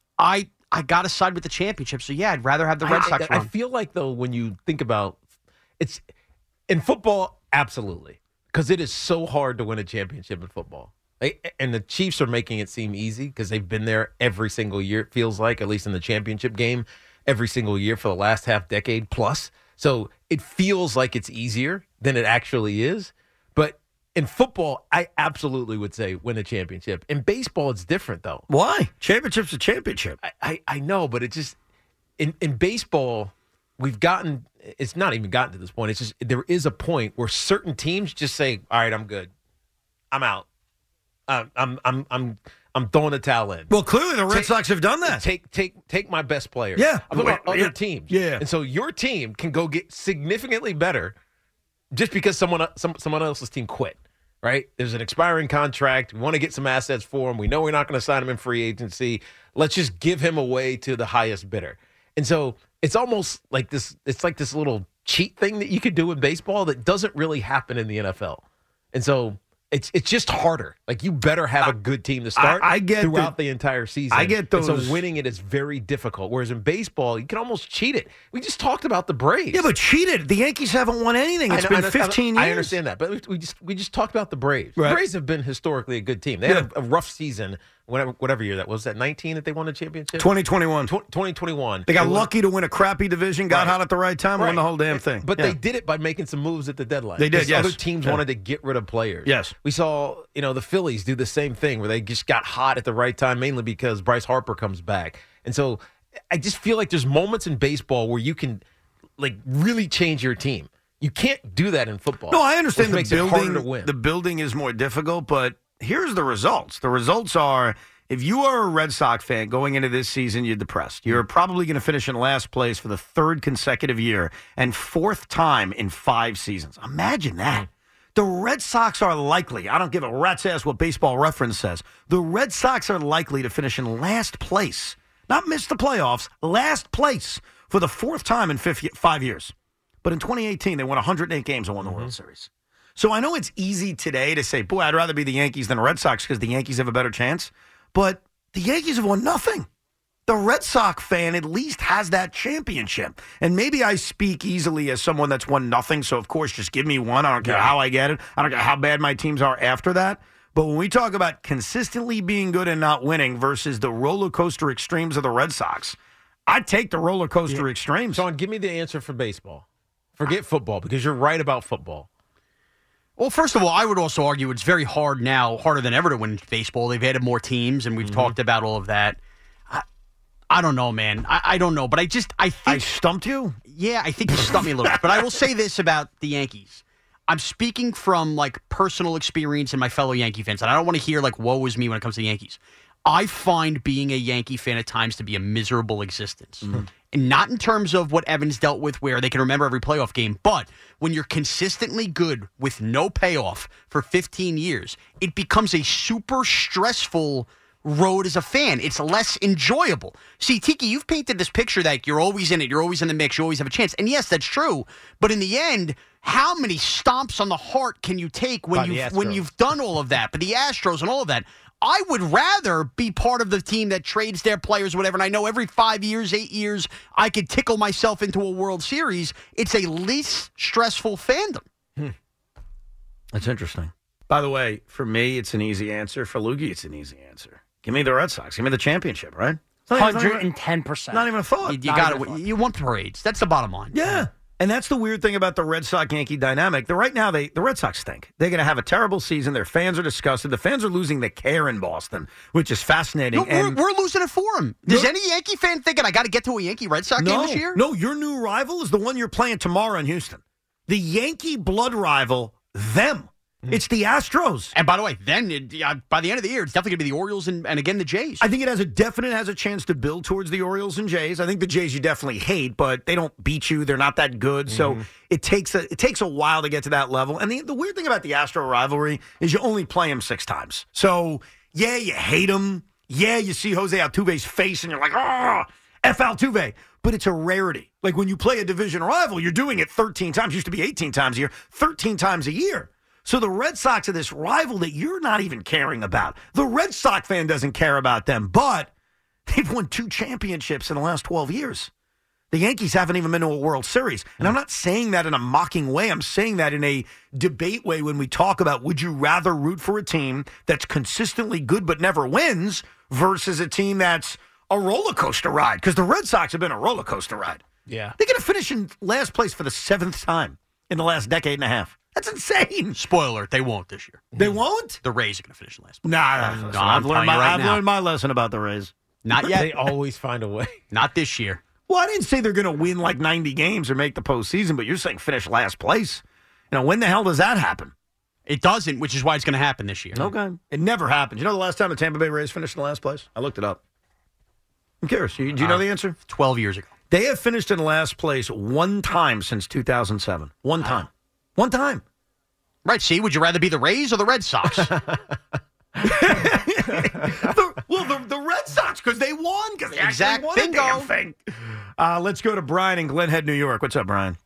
I got to side with the championship. So, yeah, I'd rather have the Red Sox run. I feel like, though, when you think about it's in football, absolutely, because it is so hard to win a championship in football. And the Chiefs are making it seem easy because they've been there every single year, it feels like, at least in the championship game, every single year for the last half decade plus. So it feels like it's easier than it actually is. But in football, I absolutely would say win a championship. In baseball, it's different, though. Why? Championship's a championship. I know, but it just in baseball, it's not even gotten to this point. It's just there is a point where certain teams just say, all right, I'm good. I'm out. I'm throwing the towel in. Well, clearly the Red Sox have done that. Take my best players. Yeah. I'm talking about other teams. Yeah. And so your team can go get significantly better just because someone else's team quit, right? There's an expiring contract. We want to get some assets for him. We know we're not going to sign him in free agency. Let's just give him away to the highest bidder. And so it's almost like this. It's like this little cheat thing that you could do in baseball that doesn't really happen in the NFL. And so it's just harder. Like, you better have a good team to start I get throughout the entire season. I get those. And so winning it is very difficult. Whereas in baseball, you can almost cheat it. We just talked about the Braves. Yeah, but cheat it. The Yankees haven't won anything. It's been 15 years. I understand that, but we just talked about the Braves. Right. The Braves have been historically a good team. They had a rough season. Whatever year that was, that 19 that they won a championship? 2021. 2021. They got lucky to win a crappy division, got hot at the right time, won the whole damn thing. But they did it by making some moves at the deadline. They did, yes. Other teams wanted to get rid of players. Yes. We saw, the Phillies do the same thing where they just got hot at the right time, mainly because Bryce Harper comes back. And so I just feel like there's moments in baseball where you can, really change your team. You can't do that in football. No, I understand the building. It harder to win. The building is more difficult, but here's the results. The results are, if you are a Red Sox fan going into this season, you're depressed. You're probably going to finish in last place for the 3rd consecutive year and 4th time in 5 seasons. Imagine that. The Red Sox are likely, I don't give a rat's ass what Baseball Reference says, the Red Sox are likely to finish in last place, not miss the playoffs, last place for the 4th time in 5 years. But in 2018, they won 108 games and won the World Series. So I know it's easy today to say, boy, I'd rather be the Yankees than the Red Sox because the Yankees have a better chance. But the Yankees have won nothing. The Red Sox fan at least has that championship. And maybe I speak easily as someone that's won nothing, so of course just give me one. I don't care how I get it. I don't care how bad my teams are after that. But when we talk about consistently being good and not winning versus the roller coaster extremes of the Red Sox, I'd take the roller coaster extremes. Sean, give me the answer for baseball. Forget football, because you're right about football. Well, first of all, I would also argue it's very hard now, harder than ever to win baseball. They've added more teams, and we've talked about all of that. I don't know, man. I don't know, but I think I stumped you? Yeah, I think you stumped me a little bit. But I will say this about the Yankees. I'm speaking from, like, personal experience and my fellow Yankee fans, and I don't want to hear, like, woe is me when it comes to the Yankees. I find being a Yankee fan at times to be a miserable existence. And not in terms of what Evans dealt with where they can remember every playoff game, but when you're consistently good with no payoff for 15 years, it becomes a super stressful road as a fan. It's less enjoyable. See, Tiki, you've painted this picture that you're always in it, you're always in the mix, you always have a chance. And yes, that's true. But in the end, how many stomps on the heart can you take when you've done all of that? But the Astros and all of that, I would rather be part of the team that trades their players, whatever. And I know every 5 years, 8 years, I could tickle myself into a World Series. It's a least stressful fandom. That's interesting. By the way, for me, it's an easy answer. For Loogie, it's an easy answer. Give me the Red Sox. Give me the championship, right? 110%. Not even a thought. You got it. You want parades. That's the bottom line. Yeah. And that's the weird thing about the Red Sox-Yankee dynamic. Right now, the Red Sox stink. They're going to have a terrible season. Their fans are disgusted. The fans are losing the care in Boston, which is fascinating. No, we're losing it for them. Does any Yankee fan thinking, I got to get to a Yankee-Red Sox game this year? No, your new rival is the one you're playing tomorrow in Houston. The Yankee blood rival, them. It's the Astros. And by the way, then by the end of the year, it's definitely going to be the Orioles and again the Jays. I think it has a chance to build towards the Orioles and Jays. I think the Jays you definitely hate, but they don't beat you. They're not that good. So it takes a while to get to that level. And the weird thing about the Astro rivalry is you only play them 6 times. So, yeah, you hate them. Yeah, you see Jose Altuve's face and you're like, F Altuve. But it's a rarity. Like when you play a division rival, you're doing it 13 times. Used to be 18 times a year, 13 times a year. So the Red Sox are this rival that you're not even caring about. The Red Sox fan doesn't care about them, but they've won 2 championships in the last 12 years. The Yankees haven't even been to a World Series. And I'm not saying that in a mocking way. I'm saying that in a debate way when we talk about would you rather root for a team that's consistently good but never wins versus a team that's a roller coaster ride? Because the Red Sox have been a roller coaster ride. Yeah. They're going to finish in last place for the 7th time in the last decade and a half. That's insane. Spoiler alert, they won't this year. They won't? The Rays are going to finish in last place. Nah, I've learned my lesson about the Rays. Not yet. They always find a way. Not this year. Well, I didn't say they're going to win like 90 games or make the postseason, but you're saying finish last place. You know, when the hell does that happen? It doesn't, which is why it's going to happen this year. Okay. It never happens. You know the last time the Tampa Bay Rays finished in last place? I looked it up. I'm curious. Do you know the answer? 12 years ago. They have finished in last place one time since 2007. One time. One time. Right, see, would you rather be the Rays or the Red Sox? The Red Sox, because they won, because they actually won a damn thing. Let's go to Brian in Glen Head, New York. What's up, Brian?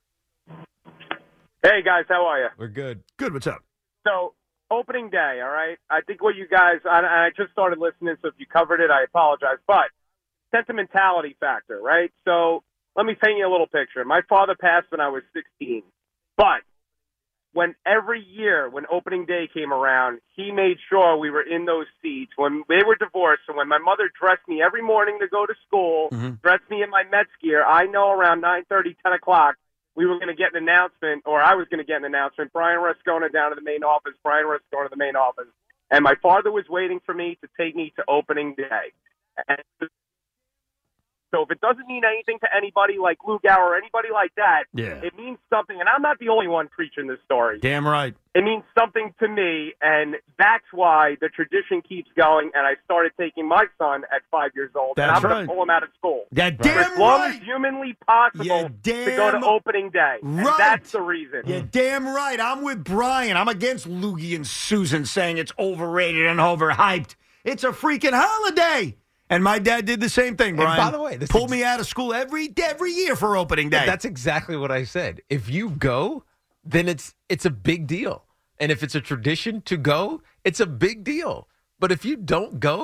Hey, guys, how are you? We're good. Good, what's up? So, opening day, all right? I think what you guys, I just started listening, so if you covered it, I apologize. But, sentimentality factor, right? So, let me paint you a little picture. My father passed when I was 16, but when every year when opening day came around, he made sure we were in those seats. When they were divorced, and when my mother dressed me every morning to go to school, dressed me in my Mets gear, I know around 9:30, 10 o'clock, we were going to get an announcement, or I was going to get an announcement, Brian Rascona down to the main office, Brian Rascona to the main office. And my father was waiting for me to take me to opening day. And so if it doesn't mean anything to anybody like Lugauer or anybody like that, it means something. And I'm not the only one preaching this story. Damn right. It means something to me, and that's why the tradition keeps going. And I started taking my son at 5 years old, and I'm going to pull him out of school. Damn for as long right. as humanly possible to go to opening day. Right. And that's the reason. You're damn right. I'm with Brian. I'm against Loogie and Susan saying it's overrated and overhyped. It's a freaking holiday. And my dad did the same thing, Brian. And by the way, pulled me out of school every year for opening day. That's exactly what I said. If you go, then it's a big deal. And if it's a tradition to go, it's a big deal. But if you don't go,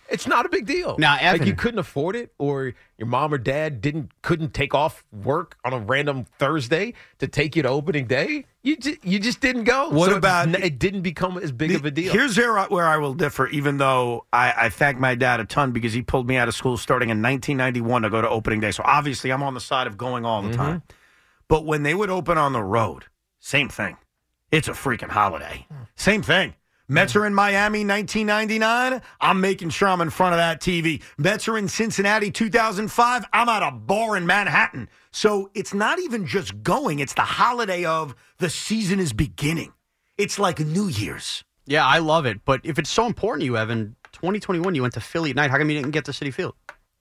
It's not a big deal. Now, like Evan, you couldn't afford it, or your mom or dad couldn't take off work on a random Thursday to take you to opening day. You just didn't go. What So about it didn't become as big of a deal? Here's where I will differ, even though I thank my dad a ton because he pulled me out of school starting in 1991 to go to opening day. So obviously I'm on the side of going all the time. But when they would open on the road, same thing. It's a freaking holiday. Same thing. Mets are in Miami 1999. I'm making sure I'm in front of that TV. Mets are in Cincinnati 2005. I'm at a bar in Manhattan. So it's not even just going. It's the holiday of the season is beginning. It's like New Year's. Yeah, I love it. But if it's so important to you, Evan, 2021, you went to Philly at night. How come you didn't get to Citi Field?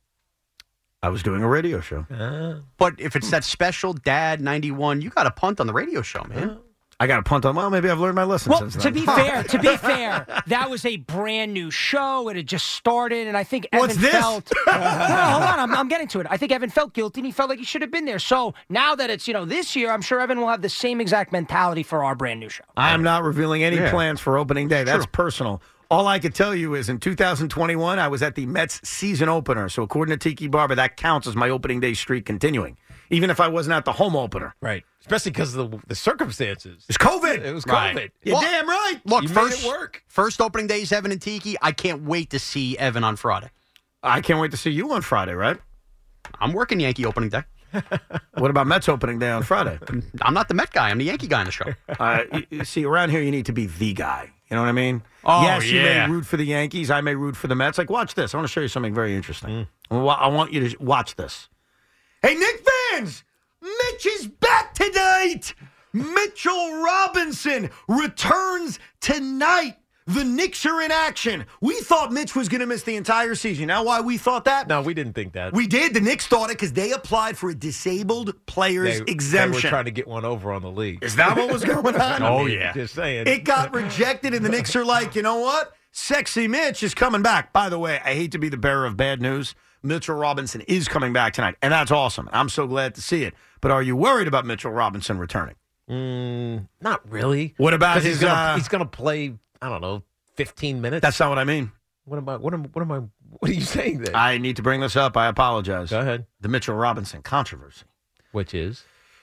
I was doing a radio show. But if it's that special Dad 91, you got to punt on the radio show, man. I got to punt on. Well, maybe I've learned my lesson Well, since to then. be fair, that was a brand new show. It had just started, and I think Evan What's this? felt. Well, hold on, I'm getting to it. I think Evan felt guilty, and he felt like he should have been there. So now that it's this year, I'm sure Evan will have the same exact mentality for our brand new show. I'm not revealing any plans for opening day. That's personal. All I could tell you is in 2021, I was at the Mets season opener. So according to Tiki Barber, that counts as my opening day streak continuing, even if I wasn't at the home opener. Right. Especially because of the circumstances. It's COVID. It was Right. COVID. You're damn right. Look, You first, made it work. First opening days, Evan and Tiki. I can't wait to see Evan on Friday. I can't wait to see you on Friday, right? I'm working Yankee opening day. What about Mets opening day on Friday? I'm not the Met guy. I'm the Yankee guy on the show. You see, around here, you need to be the guy. You know what I mean? Oh, yes, you yeah. may root for the Yankees. I may root for the Mets. Like, watch this. I want to show you something very interesting. I want you to watch this. Hey, Knick fans! Mitch is back tonight! Mitchell Robinson returns tonight. The Knicks are in action. We thought Mitch was going to miss the entire season. You know why we thought that? No, we didn't think that. We did. The Knicks thought it because they applied for a disabled player's They exemption. were trying to get one over on the league. Is that what was going on? Oh, yeah. Just saying. It got rejected, and the Knicks are like, you know what? Sexy Mitch is coming back. By the way, I hate to be the bearer of bad news. Mitchell Robinson is coming back tonight, and that's awesome. I'm so glad to see it. But are you worried about Mitchell Robinson returning? Not really. What about 'Cause his? he's gonna play, I don't know, 15 minutes. That's not what I mean. What are you saying there? I need to bring this up. I apologize. Go ahead. The Mitchell Robinson controversy. Which is?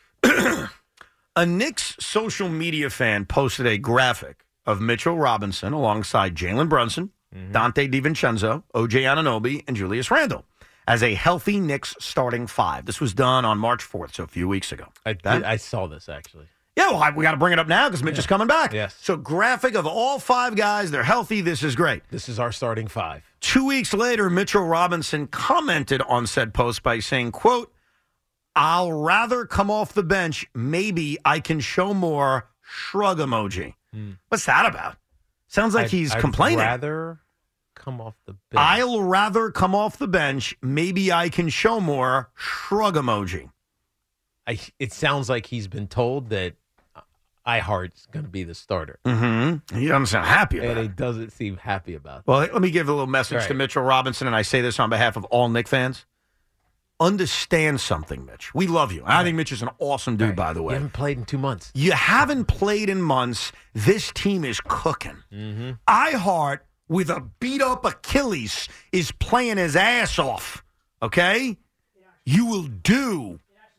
A Knicks social media fan posted a graphic of Mitchell Robinson alongside Jalen Brunson, Dante DiVincenzo, OJ Anunoby, and Julius Randle as a healthy Knicks starting five. This was done on March 4th, so a few weeks ago. I saw this, actually. Yeah, well, we got to bring it up now because Mitch is coming back. Yes. So graphic of all five guys. They're healthy. This is great. This is our starting five. 2 weeks later, Mitchell Robinson commented on said post by saying, quote, "I'll rather come off the bench. Maybe I can show more." Shrug emoji. What's that about? Sounds like he's complaining. I'd rather come off the bench. I'll rather come off the bench. Maybe I can show more. Shrug emoji. It sounds like he's been told that Ihart's going to be the starter. Mm-hmm. He doesn't sound happy about and it. he doesn't seem happy about it. Well, let me give a little message to Right. Mitchell Robinson, and I say this on behalf of all Knick fans. Understand something, Mitch. We love you. I think Mitch is an awesome dude, by the way. You haven't played in 2 months. You haven't played in months. This team is cooking. Ihart, with a beat-up Achilles, is playing his ass off, okay? You will do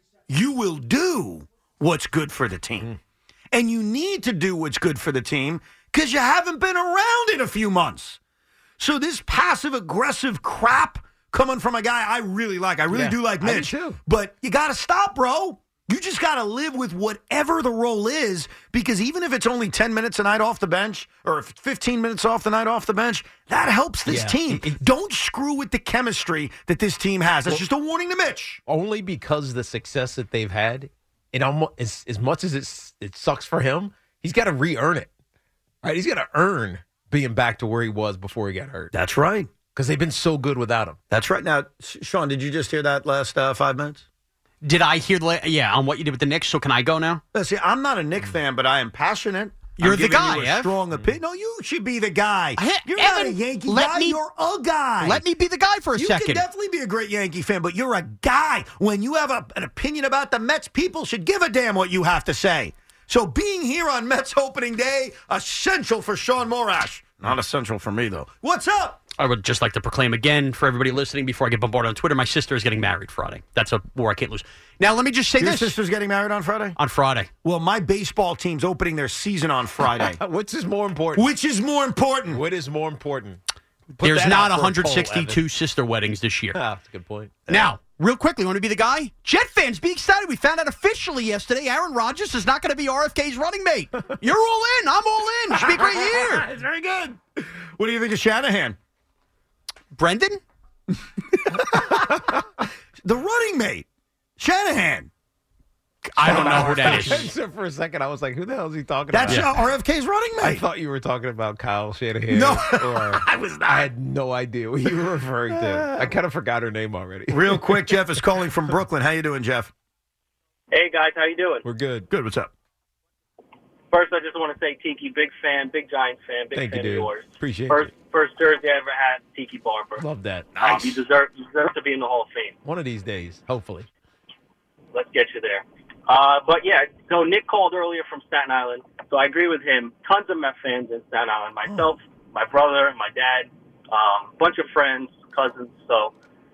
what's good for the team. And you need to do what's good for the team because you haven't been around in a few months. So this passive-aggressive crap coming from a guy I really like. I really do like I do Mitch. too. But you got to stop, bro. You just got to live with whatever the role is, because even if it's only 10 minutes a night off the bench or 15 minutes off the night off the bench, that helps this team. Don't screw with the chemistry that this team has. That's just a warning to Mitch. Only because the success that they've had, it almost as much as it sucks for him, he's got to re-earn it. Right? He's got to earn being back to where he was before he got hurt. That's right. Because they've been so good without him. That's right. Now, Sean, did you just hear that last 5 minutes? Did I hear on what you did with the Knicks? So can I go now? See, I'm not a Knick fan, but I am passionate. You're I'm the giving guy, you a Ev. strong opinion. No, you should be the guy. You're not a Yankee guy. You're a guy. Let me be the guy for a you second. You can definitely be a great Yankee fan, but you're a guy. When you have an opinion about the Mets, people should give a damn what you have to say. So being here on Mets opening day, essential for Sean Morash. Not essential for me, though. What's up? I would just like to proclaim again for everybody listening before I get bombarded on Twitter, my sister is getting married Friday. That's a war I can't lose. Now, let me just say Your this. sister's getting married on Friday? On Friday. Well, my baseball team's opening their season on Friday. Which is more important? Which is more important? What is more important? Put There's that not out for a poll, 162 Evan. sister weddings this year. That's a good point. Now, real quickly, want to be the guy? Jet fans, be excited. We found out officially yesterday Aaron Rodgers is not going to be RFK's running mate. You're all in. I'm all in. It should be a great year. It's very good. What do you think of Shanahan? Brendan? The running mate. Shanahan. I don't know who that is. Except for a second, I was like, who the hell is he talking That's about? RFK's running mate. I thought you were talking about Kyle Shanahan. No, or I was not. I had no idea what you were referring to. I kind of forgot her name already. Real quick, Jeff is calling from Brooklyn. How you doing, Jeff? Hey, guys. How you doing? We're good. Good. What's up? First, I just want to say, Tiki, big fan, big Giants fan, big Thank fan you, dude. of yours. Appreciate First, it. first jersey I ever had, Tiki Barber. Love that. Nice. You deserve to be in the Hall of Fame. One of these days, hopefully. Let's get you there. But yeah, so Nick called earlier from Staten Island, so I agree with him. Tons of Met fans in Staten Island. Myself, my brother, my dad, bunch of friends, cousins. So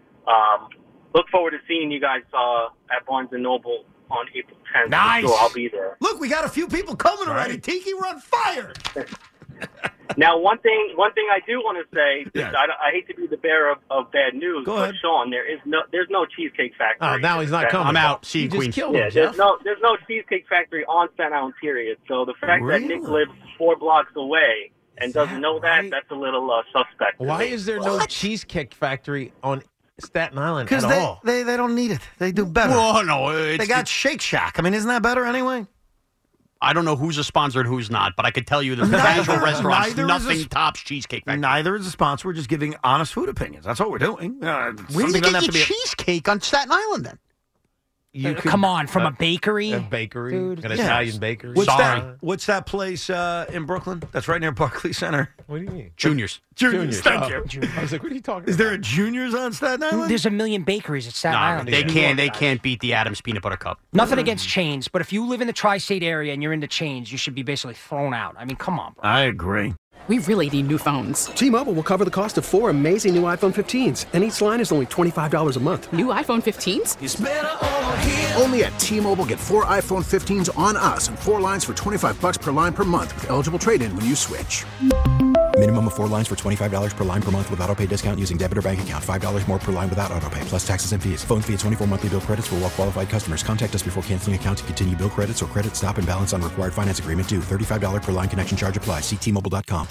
look forward to seeing you guys at Barnes & Noble on April 10th. Nice. So I'll be there. Look, we got a few people coming already. Tiki, we're on fire. Now, one thing I do want to say, Yeah. I hate to be the bearer of bad news, Go but ahead. Sean, there's no Cheesecake Factory. Oh, now he's not coming. I'm out. See you, just Queens. killed him, Yeah, Jeff. there's no Cheesecake Factory on Staten Island, period. So the fact that Nick Really? lives 4 blocks away and doesn't know that, that's a little suspect. to Why me. is there no Cheesecake Factory on Staten Island Because at all? they don't need it. They do better. Well, no, They got Shake Shack. I mean, isn't that better anyway? I don't know who's a sponsor and who's not, but I could tell you that the Neither- casual restaurants, neither is nothing a- tops Cheesecake Factory. Neither is a sponsor. We're just giving honest food opinions. That's what we're doing. Where do Something you doesn't get have your to be. cheesecake on Staten Island then? Come on, from a bakery? A bakery, Dude. an Yeah. Italian bakery. What's that place in Brooklyn? That's right near Barclays Center. What do you mean? Juniors. Juniors. Thank you. I was like, what are you talking Is about? there a Juniors on Staten Island? There's a million bakeries at Staten Island. They can't beat the Adams Peanut Butter Cup. Nothing against chains, but if you live in the tri-state area and you're into chains, you should be basically thrown out. I mean, come on, bro. I agree. We really need new phones. T-Mobile will cover the cost of 4 amazing new iPhone 15s, and each line is only $25 a month. New iPhone 15s? It's better over here. Only at T-Mobile, get 4 iPhone 15s on us and 4 lines for $25 per line per month with eligible trade-in when you switch. Minimum of 4 lines for $25 per line per month with autopay discount using debit or bank account. $5 more per line without autopay, plus taxes and fees. Phone fee at 24 monthly bill credits for well-qualified customers. Contact us before canceling account to continue bill credits or credit stop and balance on required finance agreement due. $35 per line connection charge applies. See T-Mobile.com.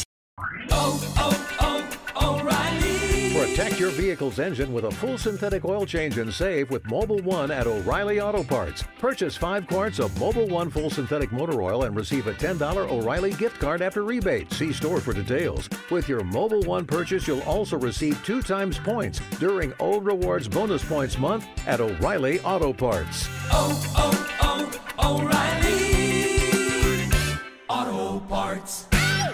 Protect your vehicle's engine with a full synthetic oil change and save with Mobile One at O'Reilly Auto Parts. Purchase 5 quarts of Mobile One full synthetic motor oil and receive a $10 O'Reilly gift card after rebate. See store for details. With your Mobile One purchase, you'll also receive 2 times points during O Rewards Bonus Points Month at O'Reilly Auto Parts. O'Reilly Auto Parts.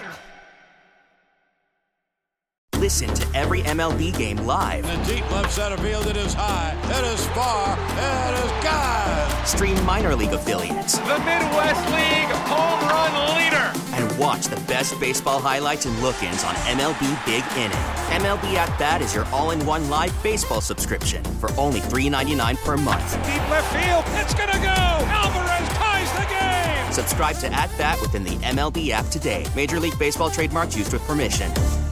Listen to every MLB game live. In the deep left center field, it is high, it is far, it is gone. Stream minor league affiliates. The Midwest League home run leader. And watch the best baseball highlights and look-ins on MLB Big Inning. MLB At Bat is your all-in-one live baseball subscription for only $3.99 per month. Deep left field, it's gonna go. Alvarez ties the game. Subscribe to At Bat within the MLB app today. Major League Baseball trademarks used with permission.